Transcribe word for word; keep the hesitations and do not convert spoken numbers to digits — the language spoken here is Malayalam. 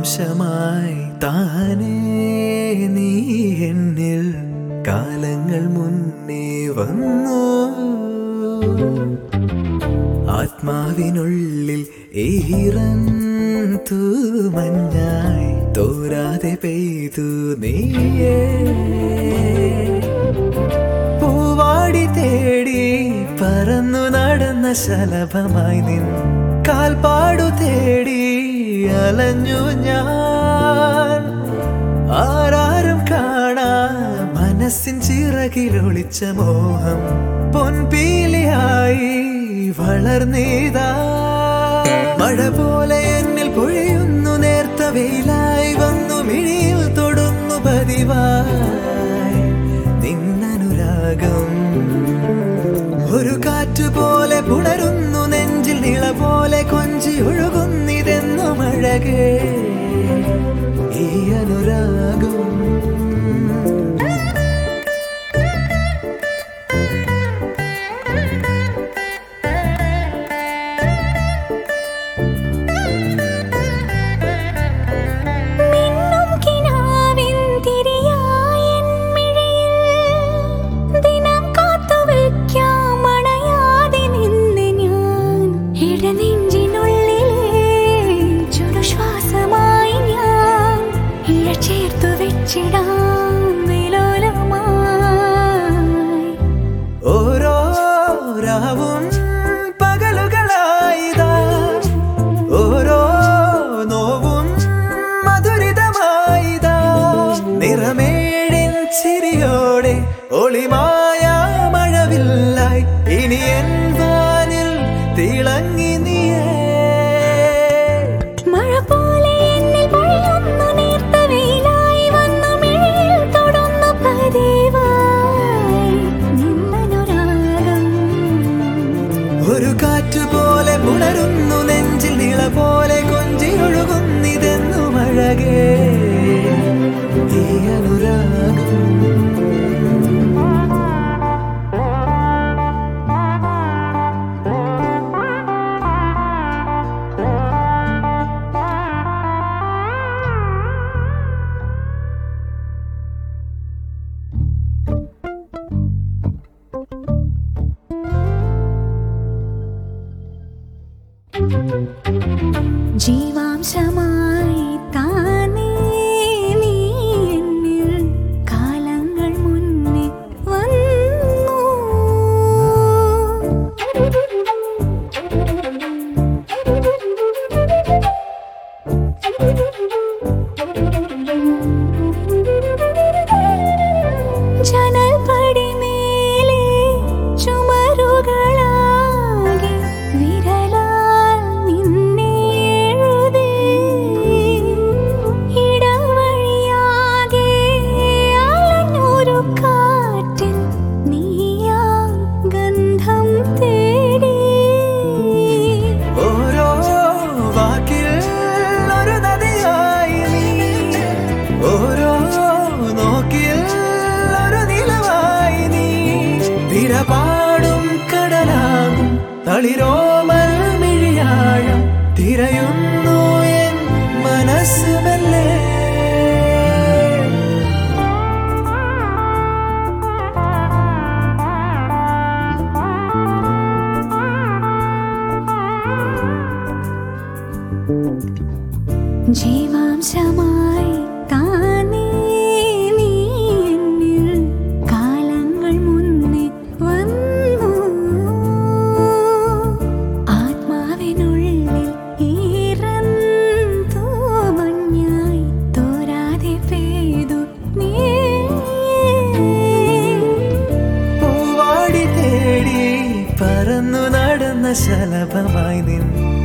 ജീവാംശമായി താനേ നീ എന്നിൽ കാലങ്ങൾ മുന്നേ വന്നു. ആത്മാവിനുള്ളിൽ ഈറൻ തൂമഞ്ഞായി തോരാതെ പെയ്തു നീയേ. പൂവാടി തേടി പറന്നു നടന്ന ശലഭമായി നിൻ കാൽപ്പാടു തേടി അലഞ്ഞു ഞാൻ. ആരാരും കാണാ മനസ്സിൻ ചിറകിലൊളിച്ച മോഹം പൊൻപീലിയായി വളർന്നീതാ. മഴ പോലെ എന്നിൽ പൊഴിയുന്നു നേർത്ത വെയിലായി വന്നു മിഴിയിൽ തൊടുന്നു പതിവായി നിന്നനുരാഗം. ഒരു കാറ്റുപോലെ പുണരുന്നു നെഞ്ചിൽ നിള പോലെ കൊഞ്ചി ഒഴുകുന്നിതെന്നു മഴകേ ഈ അനുരാഗം. ഓരോ രാവും പകലുകളായിതാ, ഓരോ നോവും മധുരിതമായിതാ. നിറമേഴിൻ ചിരിയോടെ ഒളിമായ മഴവില്ലായി ഇനി എൻ വാനിൽ തിളങ്ങി നീയേ. ഒരു കാറ്റുപോലെ പുണരുന്നു നെഞ്ചിൽ നിള പോലെ കൊഞ്ചി ഒഴുകുന്നിതെന്നു മഴകേ ഈ അനുരാഗം. ജീവാംശമായി താനേ നീ എന്നിൽ കാലങ്ങൾ മുന്നേ വന്നു. ജനൽ പടിമേലെ ചുമരുകളാകെ വിരലാൽ നിന്നെ എഴുതി. ഇടവഴിയാകെ അലഞ്ഞൊരു കാറ്റിൽ നീയാ ഗന്ധം തേടി. ഓരോ വാക്കിൽ ഒരു നദിയായി നീ, ഓരോ നോക്കിൽ ഒരു നിലവായി നീ. തിരപാടും കടലാകും തളിരോമൽ മിഴിയാഴം തിരയുന്നു എൻ മനസ്സുമല്ലേ. ജീവാംശമായി താനേ നീ എന്നിൽ കാലങ്ങൾ മുന്നേ വന്നു. ആത്മാവിനുള്ളിൽ ഈറൻ തൂമഞ്ഞായി തോരാതെ പെയ്തു നീ. പൂവാടി തേടി പറന്നു നടന്ന ശലഭമായി നിൻ